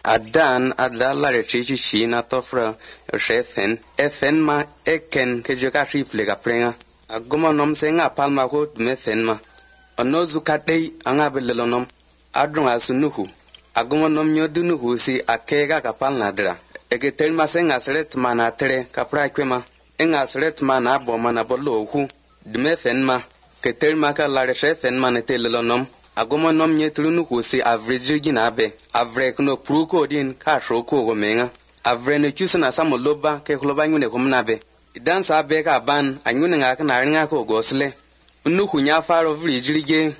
Adan adala rechichi shi na tofra ethen ma eken ke joka triple ga prenga agoma nom senga palma ko methen ma onozu kadei anga belelonom adrun asunuhu agoma nom nyodunuhu si akega ka palna dra egetel ma senga sret mana tere kapra kwema enga sret mana bo mana bolo hu dmethen ma ketel ma ka la rethen ma ne telelonom agoma nom nyetunu ko si average gina be avre no pruko din ka shoko go menga avre ne kusuna samoloba ke khloba nyune ko mnabe idan sa be ka ban anyune nga ka na ringa ko gosle nuhu nya faro vri jirige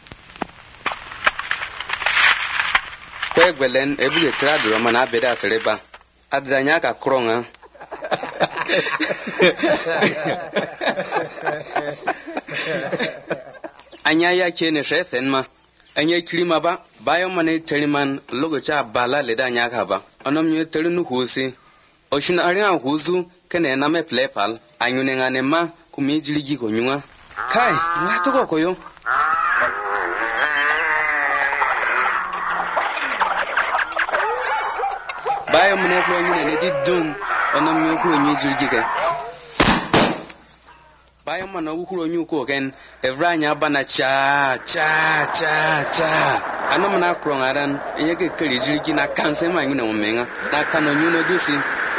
kwegwelen ebule tradro mana be da sereba adranya ka kronga anya ya ke ne shefen ma anya kilima ba bayan mane teriman logocha bala le da nya ka ba onom nye terinu husi oshin aria huzu kene na me plepal anyune ngane ma kumi jirigi ko nyunga kai ngato ko koyo bayan mane ko nyune ne didun onom nye ko nyi jirigi ka bayan mana wukuro nyuko ken evranya bana cha anam na krongaran yeke kiri jirgi na kanse ma nyune omenga na kano nyuno dusi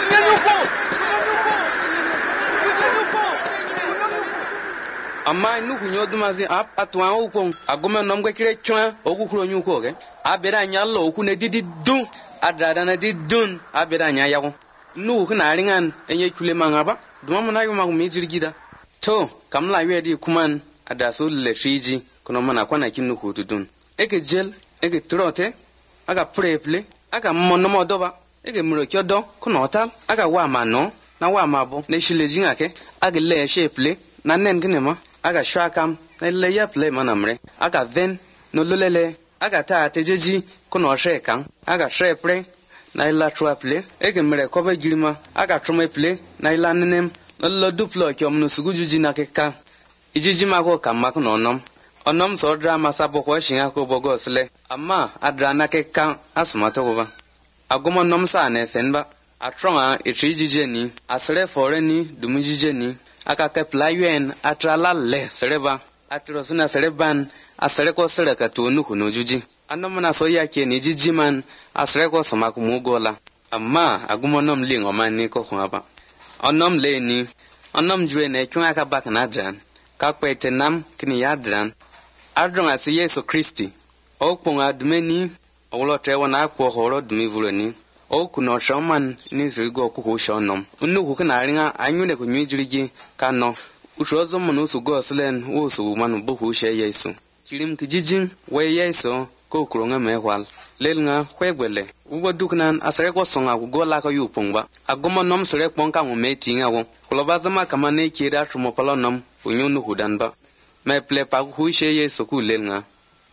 amma nuku nyodumazi atwa ukon agoma nomgwe kire twa ogukuro nyuko ke abera nyallo okune didi dun adada na didun abera nyayago nuku na ringan enye kule mangaba duma na yuma mi jirgi da to kamla wedi kuman adaso le fiji kono mana kwana kinu hududun eke gel eke trote aga preple aga monomo doba eke murokyodo kono hotal aga wa mano na wa mabo ne shilejin ake aga le sheple na nen kinema aga shakam na le ya play manamre aga then no lolele aga ta tejeji kono shekan aga shepre na ila traple eke mre kobe girima aga tromeple na ila nenem lo duplo kyom no sugujuji na keka ijiji mako kamako nonom onom so drama sabo ko shin ko bogosle amma adra na keka asmato ba agoma nom sa na fenba atronga itrijije ni asre fore ni dumujije ni aka kepla yuen atrala le sereba atrosuna sereban asre ko sereka tonu kuno juji anomna so yake ni jijiman asre ko samaku mugola amma agoma nom lingo mani ko khaba onom leni onom jure ne twa ka bak na dran ka kwete nam kini yadran adron asi Yesu Kristi o ponga dmeni owlo trewo na akwo horo dmi vuloni o kuno shaman ni zirigo ku ko shonom unu ku na ringa anyune ku nyijirigi kano utrozo munu su goslen wo su manu bu she Yesu kirim kijijin we Yesu ko kuronga mehwal lelnga kwegwele ubo duknan asre ko songa ku gola ka yupongba agoma nom sre ponka mu metinga wo kuloba zama kama ne kira tumo palonom unyunu hudanba me ple pa ku she Yesu ku lelnga